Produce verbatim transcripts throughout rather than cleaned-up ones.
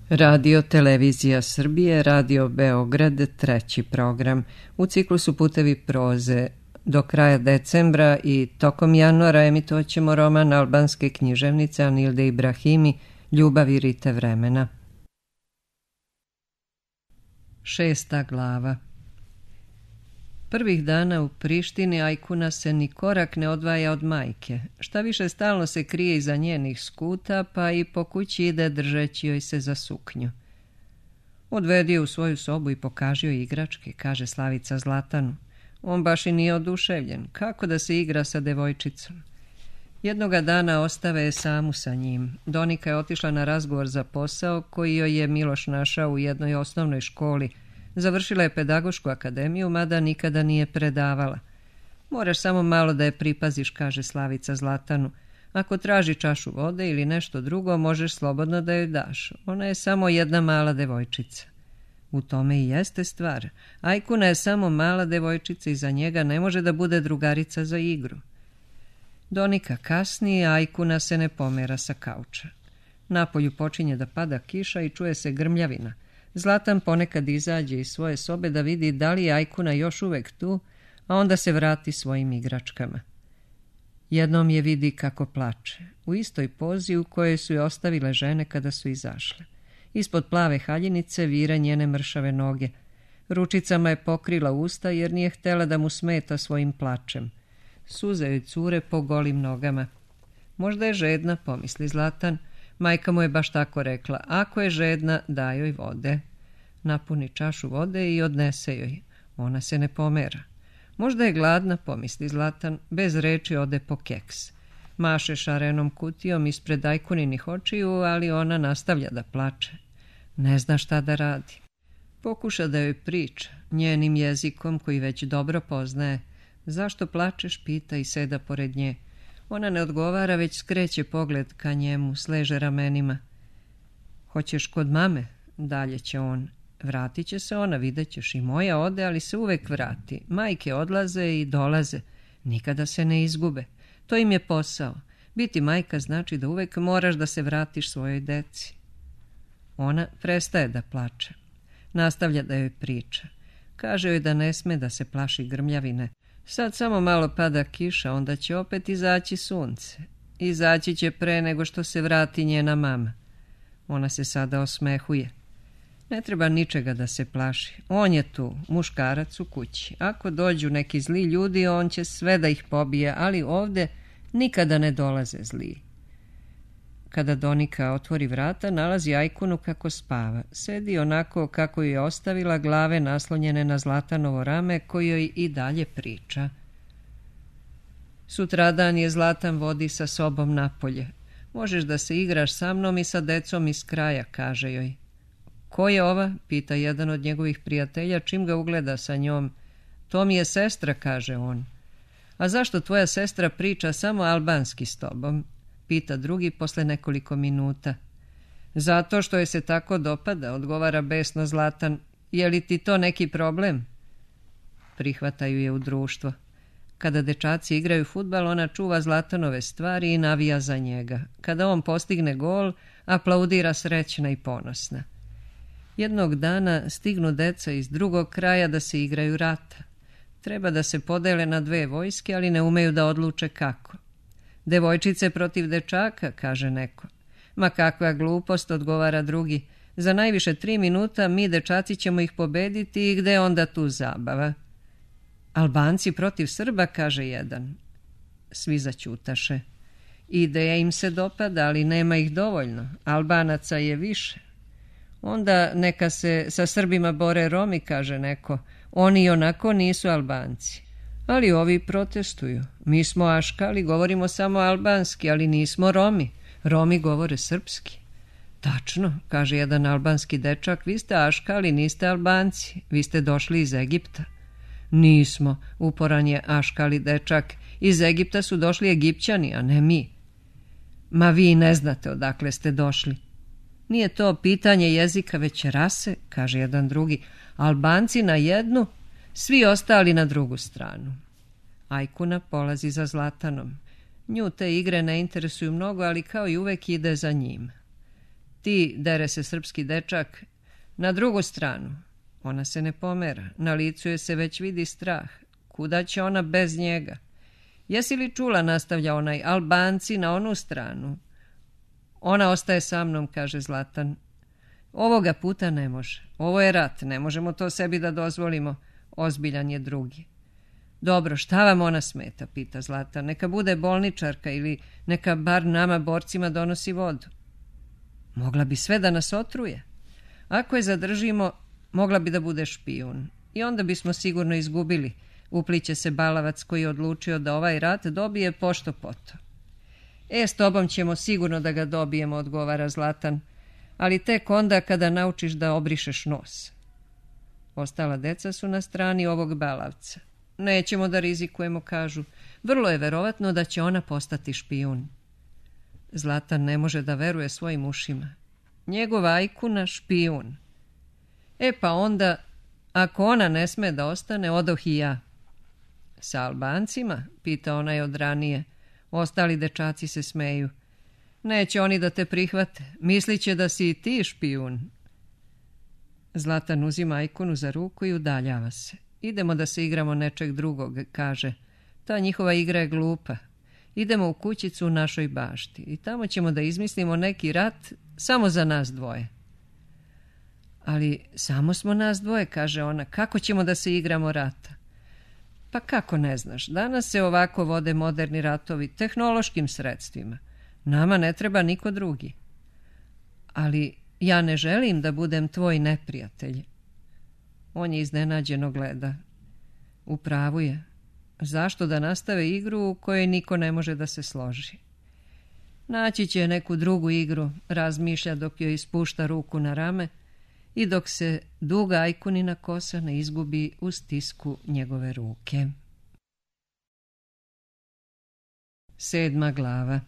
Radio Televizija Srbije, Radio Beograd, treći program. U ciklusu Putevi proze do kraja decembra i tokom januara emitovat ćemo roman albanske književnice Anilde Ibrahimi Ljubav i rite vremena. Šesta glava. Prvih dana u Prištini Ajkuna se ni korak ne odvaja od majke. Šta više, stalno se krije iza njenih skuta, pa i po kući ide držeći joj se za suknju. Odvedi je u svoju sobu i pokaži joj igračke, kaže Slavica Zlatanu. On baš i nije oduševljen. Kako da se igra sa devojčicom? Jednoga dana ostave je samu sa njim. Donika je otišla na razgovor za posao koji joj je Miloš našao u jednoj osnovnoj školi. Završila je pedagošku akademiju, mada nikada nije predavala. Moraš samo malo da je pripaziš, kaže Slavica Zlatanu. Ako traži čašu vode ili nešto drugo, možeš slobodno da joj daš. Ona je samo jedna mala devojčica. U tome i jeste stvar. Ajkuna je samo mala devojčica i za njega ne može da bude drugarica za igru. Donika kasni, a Ajkuna se ne pomera sa kauča. Napolju počinje da pada kiša i čuje se grmljavina. Zlatan ponekad izađe iz svoje sobe da vidi da li je Ajkuna još uvek tu, a onda se vrati svojim igračkama. Jednom je vidi kako plače, u istoj pozi u kojoj su je ostavile žene kada su izašle. Ispod plave haljinice vire njene mršave noge. Ručicama je pokrila usta jer nije htela da mu smeta svojim plačem. Suze joj cure po golim nogama. Možda je žedna, pomisli Zlatan. Majka mu je baš tako rekla, ako je žedna, daj joj vode. Napuni čašu vode i odnese joj. Ona se ne pomera. Možda je gladna, pomisli Zlatan, bez reči ode po keks. Maše šarenom kutijom ispred Ajkuninih očiju, ali ona nastavlja da plače. Ne zna šta da radi. Pokuša da joj priča, njenim jezikom koji već dobro poznaje. Zašto plačeš, pita i seda pored nje. Ona ne odgovara, već skreće pogled ka njemu, sleže ramenima. Hoćeš kod mame? Dalje će on. Vratit će se ona, vidjet ćeš, i moja ode, ali se uvek vrati. Majke odlaze i dolaze. Nikada se ne izgube. To im je posao. Biti majka znači da uvek moraš da se vratiš svojoj deci. Ona prestaje da plače. Nastavlja da joj priča. Kaže joj da ne sme da se plaši grmljavine. Sad samo malo pada kiša, onda će opet izaći sunce. Izaći će pre nego što se vrati njena mama. Ona se sada osmehuje. Ne treba ničega da se plaši. On je tu, muškarac u kući. Ako dođu neki zli ljudi, on će sve da ih pobije, ali ovde nikada ne dolaze zli. Kada Donika otvori vrata, nalazi Ajkunu kako spava. Sedi onako kako ju je ostavila, glave naslonjene na Zlatanovo rame, koji joj i dalje priča. Sutradan je Zlatan vodi sa sobom napolje. Možeš da se igraš sa mnom i sa decom iz kraja, kaže joj. Ko je ova? Pita jedan od njegovih prijatelja čim ga ugleda sa njom. To mi je sestra, kaže on. A zašto tvoja sestra priča samo albanski s tobom? Pita drugi posle nekoliko minuta. Zato što je se tako dopada, odgovara besno Zlatan. Je li ti to neki problem? Prihvataju je u društvo. Kada dečaci igraju fudbal, ona čuva Zlatanove stvari i navija za njega. Kada on postigne gol, aplaudira srećna i ponosna. Jednog dana stignu deca iz drugog kraja da se igraju rata. Treba da se podele na dve vojske, ali ne umeju da odluče kako. Devojčice protiv dečaka, kaže neko. Ma kakva glupost, odgovara drugi. Za najviše tri minuta mi dečaci ćemo ih pobediti i gde onda tu zabava? Albanci protiv Srba, kaže jedan. Svi zaćutaše. Ideja im se dopada, ali nema ih dovoljno. Albanaca je više. Onda neka se sa Srbima bore Romi, kaže neko. Oni i onako nisu Albanci. Ali ovi protestuju. Mi smo Aškali, govorimo samo albanski, ali nismo Romi. Romi govore srpski. Tačno, kaže jedan albanski dečak, vi ste Aškali, niste Albanci. Vi ste došli iz Egipta. Nismo, uporan je Aškali dečak. Iz Egipta su došli Egipćani, a ne mi. Ma vi ne znate odakle ste došli. Nije to pitanje jezika, već rase, kaže jedan drugi. Albanci na jednu, svi ostali na drugu stranu. Ajkuna polazi za Zlatanom. Nju te igre ne interesuju mnogo, ali kao i uvek ide za njim. Ti, dere se srpski dečak, na drugu stranu. Ona se ne pomera, na licu je se već vidi strah. Kuda će ona bez njega? Jesi li čula, nastavlja onaj, Albanci na onu stranu? Ona ostaje sa mnom, kaže Zlatan. Ovoga puta ne može. Ovo je rat, ne možemo to sebi da dozvolimo. Ozbiljan je drugi. Dobro, šta vam ona smeta, pita Zlatan. Neka bude bolničarka ili neka bar nama borcima donosi vodu. Mogla bi sve da nas otruje. Ako je zadržimo, mogla bi da bude špijun. I onda bismo sigurno izgubili. Upliće se balavac koji je odlučio da ovaj rat dobije pošto poto. E, s tobom ćemo sigurno da ga dobijemo, odgovara Zlatan, ali tek onda kada naučiš da obrišeš nos. Ostala deca su na strani ovog balavca. Nećemo da rizikujemo, kažu. Vrlo je verovatno da će ona postati špijun. Zlatan ne može da veruje svojim ušima. Njegova Ajkuna špijun. E pa onda, ako ona ne sme da ostane, odoh i ja. Sa Albancima, pita onaj od ranije. Ostali dečaci se smeju. Neće oni da te prihvate. Misliće da si i ti špijun. Zlatan uzima Ajkunu za ruku i udaljava se. Idemo da se igramo nečeg drugog, kaže. Ta njihova igra je glupa. Idemo u kućicu u našoj bašti i tamo ćemo da izmislimo neki rat samo za nas dvoje. Ali samo smo nas dvoje, kaže ona. Kako ćemo da se igramo rata? Pa kako ne znaš, danas se ovako vode moderni ratovi tehnološkim sredstvima. Nama ne treba niko drugi. Ali ja ne želim da budem tvoj neprijatelj. On je iznenađeno gleda. U pravu je. Zašto da nastave igru u kojoj niko ne može da se složi? Naći će neku drugu igru, razmišlja dok joj ispušta ruku na rame i dok se duga Ajkunina kosa ne izgubi u stisku njegove ruke. Sedma glava.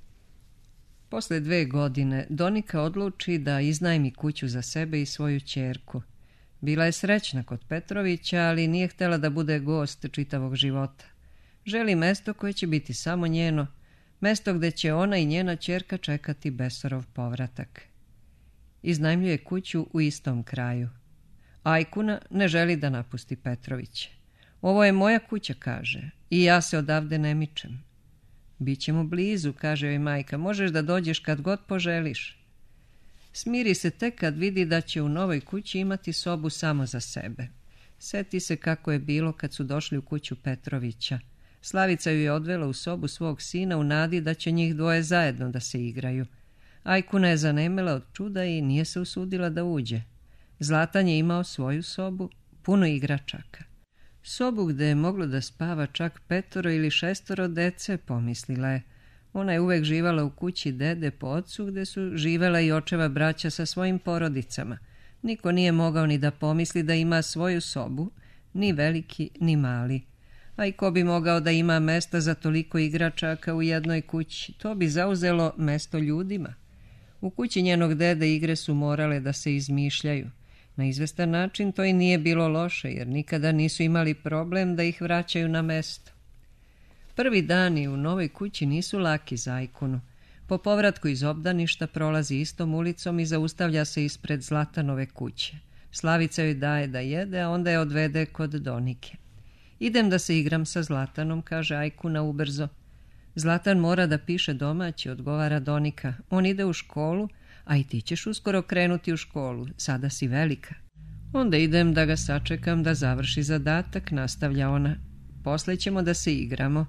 Posle dve godine Donika odluči da iznajmi kuću za sebe i svoju ćerku. Bila je srećna kod Petrovića, ali nije htjela da bude gost čitavog života. Želi mesto koje će biti samo njeno, mesto gde će ona i njena ćerka čekati Besorov povratak. Iznajmljuje kuću u istom kraju. Ajkuna ne želi da napusti Petrovića. Ovo je moja kuća, kaže, i ja se odavde ne mičem. Bićemo blizu, kaže joj majka, možeš da dođeš kad god poželiš. Smiri se tek kad vidi da će u novoj kući imati sobu samo za sebe. Seti se kako je bilo kad su došli u kuću Petrovića. Slavica ju je odvela u sobu svog sina u nadi da će njih dvoje zajedno da se igraju. Ajkuna je zanemela od čuda i nije se usudila da uđe. Zlatan je imao svoju sobu, puno igračaka. Sobu gde je moglo da spava čak petoro ili šestoro dece, pomislila je. Ona je uvek živala u kući dede po ocu gde su živela i očeva braća sa svojim porodicama. Niko nije mogao ni da pomisli da ima svoju sobu, ni veliki ni mali. A i ko bi mogao da ima mesta za toliko igračaka u jednoj kući? To bi zauzelo mesto ljudima. U kući njenog dede igre su morale da se izmišljaju. Na izvestan način to i nije bilo loše, jer nikada nisu imali problem da ih vraćaju na mesto. Prvi dani u novoj kući nisu laki za Ajkunu. Po povratku iz obdaništa prolazi istom ulicom i zaustavlja se ispred Zlatanove kuće. Slavica joj daje da jede, a onda je odvede kod Donike. Idem da se igram sa Zlatanom, kaže Ajkuna ubrzo. Zlatan mora da piše domaći, odgovara Donika. On ide u školu, a i ti ćeš uskoro krenuti u školu, sada si velika. Onda idem da ga sačekam da završi zadatak, nastavlja ona. Posle ćemo da se igramo.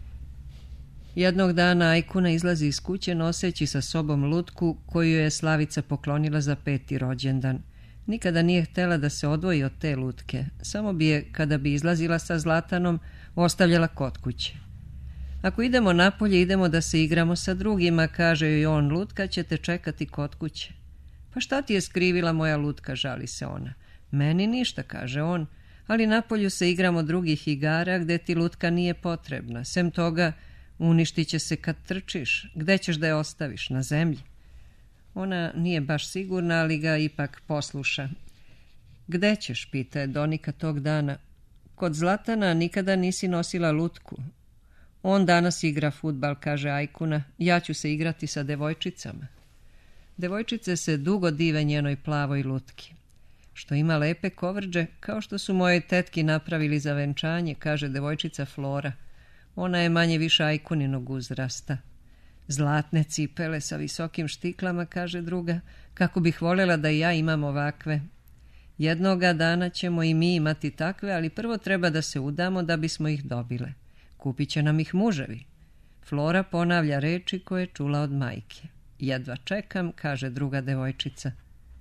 Jednog dana Ajkuna izlazi iz kuće noseći sa sobom lutku koju je Slavica poklonila za peti rođendan. Nikada nije htjela da se odvoji od te lutke, samo bi je, kada bi izlazila sa Zlatanom, ostavljala kod kuće. Ako idemo napolje, idemo da se igramo sa drugima, kaže joj on, lutka će te čekati kod kuće. Pa šta ti je skrivila moja lutka, žali se ona. Meni ništa, kaže on, ali napolju se igramo drugih igara gde ti lutka nije potrebna. Sem toga, uništit će se kad trčiš. Gde ćeš da je ostaviš? Na zemlji. Ona nije baš sigurna, ali ga ipak posluša. Gde ćeš, pita je Donika tog dana. Kod Zlatana nikada nisi nosila lutku. On danas igra fudbal, kaže Ajkuna. Ja ću se igrati sa devojčicama. Devojčice se dugo dive njenoj plavoj lutki. Što ima lepe kovrđe, kao što su moje tetki napravili za venčanje, kaže devojčica Flora. Ona je manje više Ajkuninog uzrasta. Zlatne cipele sa visokim štiklama, kaže druga, kako bih voljela da i ja imam ovakve. Jednoga dana ćemo i mi imati takve, ali prvo treba da se udamo da bismo ih dobile. Kupit će nam ih muževi. Flora ponavlja reči koje je čula od majke. Jedva čekam, kaže druga devojčica.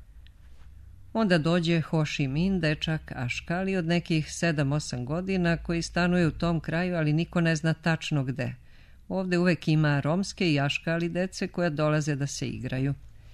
Onda dođe Ho Chi Minh, dečak Aškali od nekih sedam osam godina koji stanuje u tom kraju, ali niko ne zna tačno gde. Ovde uvek ima romske i Aškali dece koja dolaze da se igraju.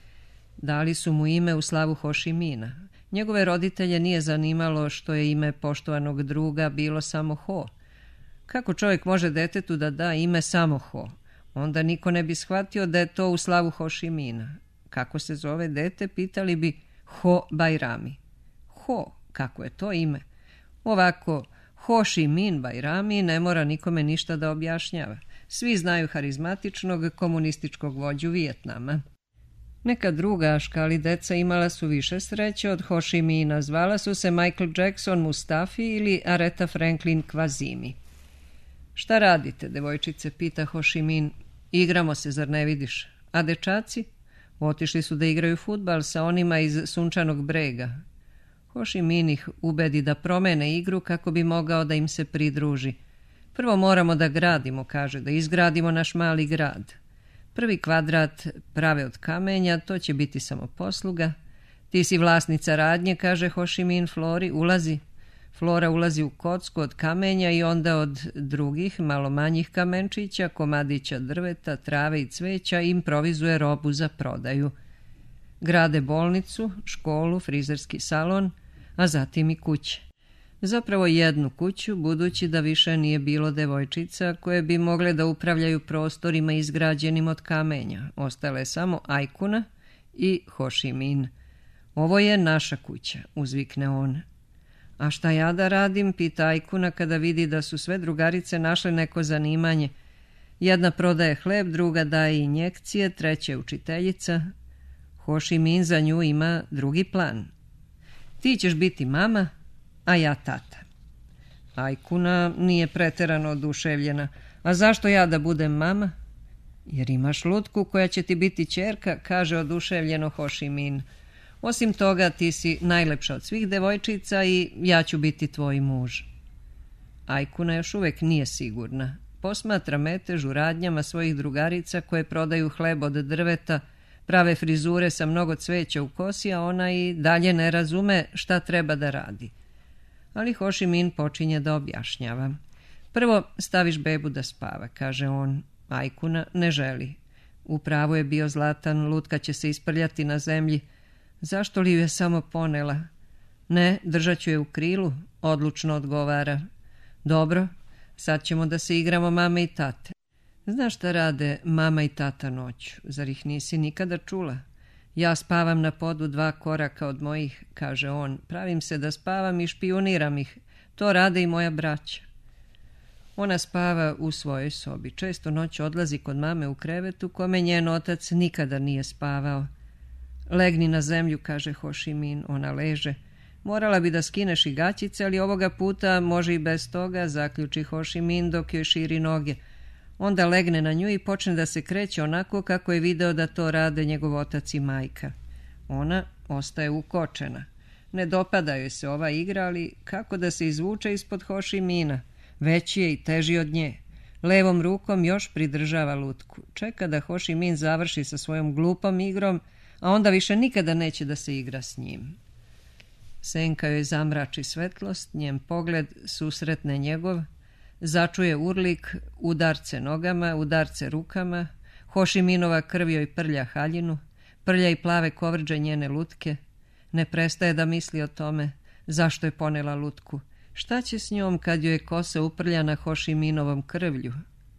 Dali su mu ime u slavu Ho Chi Mina. Njegove roditelje nije zanimalo što je ime poštovanog druga bilo samo Ho. Kako čovjek može detetu da da ime samo Ho? Onda niko ne bi shvatio da je to u slavu Ho Chi Mina. Kako se zove dete, pitali bi Ho Bajrami. Ho, kako je to ime? Ovako, Ho Chi Minh Bajrami ne mora nikome ništa da objašnjava. Svi znaju harizmatičnog komunističkog vođu Vijetnama. Neka druga Aškali deca imala su više sreće od Ho Chi Mina. Zvala su se Michael Jackson Mustafi ili Aretha Franklin Kvazimi. Šta radite, devojčice, pita Ho Chi Minh. Igramo se, zar ne vidiš? A dečaci? Otišli su da igraju fudbal sa onima iz Sunčanog brega. Ho Chi Minh ih ubedi da promene igru kako bi mogao da im se pridruži. Prvo moramo da gradimo, kaže, da izgradimo naš mali grad. Prvi kvadrat prave od kamenja, to će biti samo posluga. Ti si vlasnica radnje, kaže Ho Chi Minh Flori, ulazi. Flora ulazi u kocku od kamenja i onda od drugih, malo manjih kamenčića, komadića drveta, trave i cveća improvizuje robu za prodaju. Grade bolnicu, školu, frizerski salon, a zatim i kuće. Zapravo jednu kuću, budući da više nije bilo devojčica koje bi mogle da upravljaju prostorima izgrađenim od kamenja. Ostale je samo Ajkuna i Ho Chi Minh. Ovo je naša kuća, uzvikne on. A šta ja da radim, pita Ajkuna kada vidi da su sve drugarice našle neko zanimanje. Jedna prodaje hleb, druga daje injekcije, treća je učiteljica. Ho Chi Minh za nju ima drugi plan. Ti ćeš biti mama, a ja tata. Ajkuna nije preterano oduševljena. A zašto ja da budem mama? Jer imaš lutku koja će ti biti ćerka, kaže oduševljeno Ho Chi Minh. Osim toga, ti si najlepša od svih devojčica i ja ću biti tvoj muž. Ajkuna još uvek nije sigurna. Posmatra metež u radnjama svojih drugarica koje prodaju hleb od drveta, prave frizure sa mnogo cveća u kosi, a ona i dalje ne razume šta treba da radi. Ali Ho Chi Minh počinje da objašnjava. Prvo staviš bebu da spava, kaže on. Ajkuna ne želi. U pravu je bio Zlatan, lutka će se isprljati na zemlji. Zašto li ju je samo ponela? Ne, držat ću je u krilu, odlučno odgovara. Dobro, sad ćemo da se igramo mame i tate. Znaš šta rade mama i tata noću? Zar ih nisi nikada čula? Ja spavam na podu dva koraka od mojih, kaže on. Pravim se da spavam i špijuniram ih. To rade i moja braća. Ona spava u svojoj sobi. Često noću odlazi kod mame u krevetu, kome njen otac nikada nije spavao. Legni na zemlju, kaže Ho Chi Minh. Ona leže. Morala bi da skineš i gaćice, ali ovoga puta može i bez toga, zaključi Ho Chi Minh dok joj širi noge. Onda legne na nju i počne da se kreće onako kako je video da to rade njegov otac i majka. Ona ostaje ukočena. Ne dopada joj se ova igra, ali kako da se izvuče ispod Ho Chi Mina? Veći je i teži od nje. Levom rukom još pridržava lutku. Čeka da Ho Chi Minh završi sa svojom glupom igrom, a onda više nikada neće da se igra s njim. Senka joj zamrači svetlost, njen pogled susretne njegov, začuje urlik, udarce nogama, udarce rukama, Ho Chi Minhova krv joj prlja haljinu, prlja i plave kovrđe njene lutke. Ne prestaje da misli o tome zašto je ponela lutku. Šta će s njom kad joj je kosa uprljana Ho Chi Minhovom krvlju?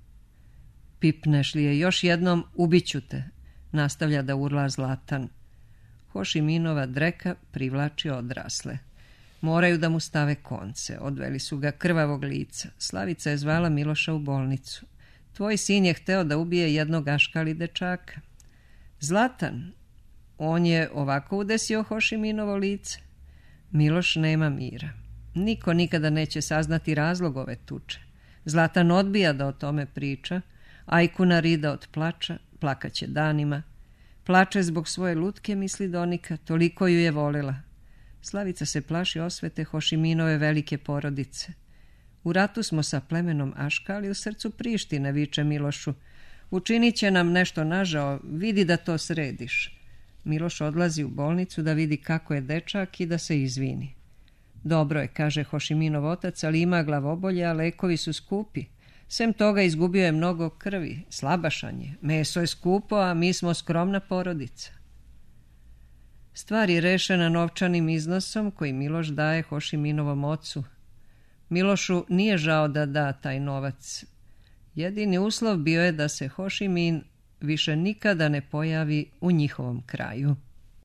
Pipneš li je još jednom, ubiću te, nastavlja da urla Zlatan. Ho Chi Minhova dreka privlači odrasle. Moraju da mu stave konce. Odveli su ga krvavog lica. Slavica je zvala Miloša u bolnicu. Tvoj sin je hteo da ubije jednog Aškali dečaka. Zlatan, On je ovako udesio Hošiminovo lice. Miloš nema mira. Niko nikada neće saznati razlog ove tuče. Zlatan odbija da o tome priča. Ajkuna rida od plača, plakaće danima. Plače zbog svoje lutke, misli Donika, toliko ju je volila. Slavica se plaši osvete Hošiminove velike porodice. U ratu smo sa plemenom Aška, ali u srcu Prištine, viče Milošu. Učinit će nam nešto nažao, vidi da to središ. Miloš odlazi u bolnicu da vidi kako je dečak i da se izvini. Dobro je, kaže Hošiminov otac, ali ima glavobolje, a lekovi su skupi. Sem toga izgubio je mnogo krvi, slabašan je, meso je skupo, a mi smo skromna porodica. Stvar je rešena novčanim iznosom koji Miloš daje Hošiminovom ocu. Milošu nije žao da da taj novac. Jedini uslov bio je da se Hošimin više nikada ne pojavi u njihovom kraju.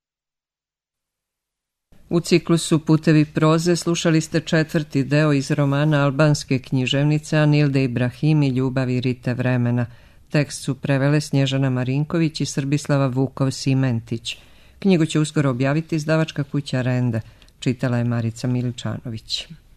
U ciklusu Putevi proze slušali ste četvrti deo iz romana albanske književnice Anilde Ibrahim i Ljubavi Rite vremena. Tekst su prevele Snježana Marinković i Srbislava Vukov-Simentić. Knjigu će uskoro objaviti izdavačka kuća Rende. Čitala je Marica Miličanović.